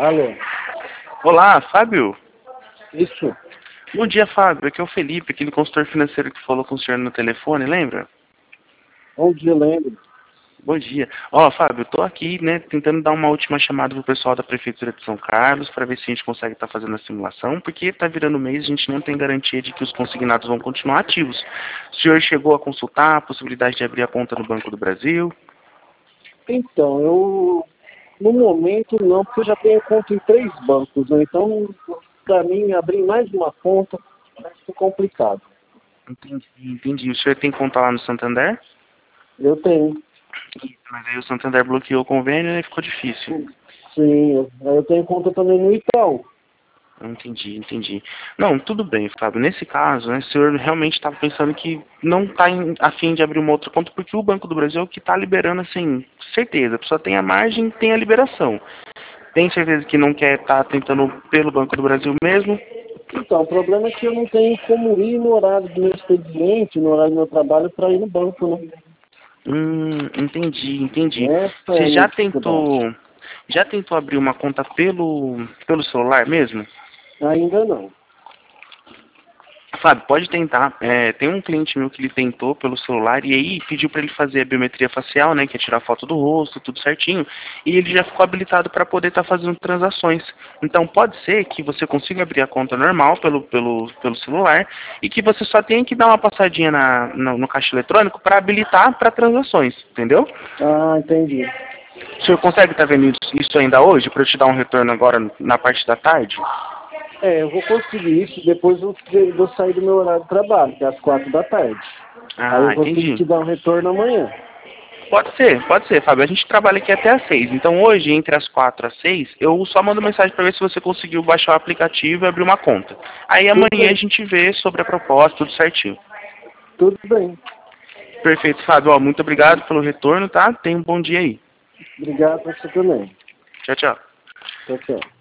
Alô? Olá, Fábio. Isso? Bom dia, Fábio. Aqui é o Felipe, aquele consultor financeiro que falou com o senhor no telefone, lembra? Bom dia, lembro. Bom dia. Ó, Fábio, eu tô aqui, né, tentando dar uma última chamada pro pessoal da Prefeitura de São Carlos para ver se a gente consegue estar fazendo a simulação, porque tá virando mês e a gente não tem garantia de que os consignados vão continuar ativos. O senhor chegou a consultar a possibilidade de abrir a conta no Banco do Brasil? Então, no momento não, porque eu já tenho conta em 3 bancos, né? Então, para mim, abrir mais uma conta vai ser complicado. Entendi, entendi. O senhor tem conta lá no Santander? Eu tenho. Mas aí o Santander bloqueou o convênio e ficou difícil. Sim, eu tenho conta também no Itaú. Entendi, entendi. Não, tudo bem, Fábio. Nesse caso, né, o senhor realmente estava pensando que não está a fim de abrir uma outra conta, porque o Banco do Brasil é o que está liberando, assim, certeza. A pessoa tem a margem, tem a liberação. Tem certeza que não quer estar tentando pelo Banco do Brasil mesmo? Então, o problema é que eu não tenho como ir no horário do meu expediente, no horário do meu trabalho, para ir no banco, né? Entendi, entendi. Essa é Você a minha dificuldade. já tentou abrir uma conta pelo celular mesmo? Ainda não. Fábio, pode tentar. Tem um cliente meu que ele tentou pelo celular e aí pediu para ele fazer a biometria facial, né, que é tirar foto do rosto, tudo certinho, e ele já ficou habilitado para poder estar fazendo transações. Então pode ser que você consiga abrir a conta normal pelo celular e que você só tenha que dar uma passadinha no caixa eletrônico para habilitar para transações, entendeu? Ah, entendi. O senhor consegue estar vendo isso ainda hoje para eu te dar um retorno agora na parte da tarde? Eu vou conseguir isso depois eu sair do meu horário de trabalho, que é às 4 da tarde. Aí eu Ah, consigo entendi. te dar um retorno amanhã. Pode ser, Fábio. A gente trabalha aqui até às 6. Então hoje, entre as 4 às 6, eu só mando mensagem para ver se você conseguiu baixar o aplicativo e abrir uma conta. Aí Tudo amanhã a bem, gente vê sobre a proposta, tudo certinho. tudo bem. Perfeito, Fábio. Ó, muito obrigado pelo retorno, tá? Tenha um bom dia aí. Obrigado, você também. Tchau, tchau. Tchau, tchau.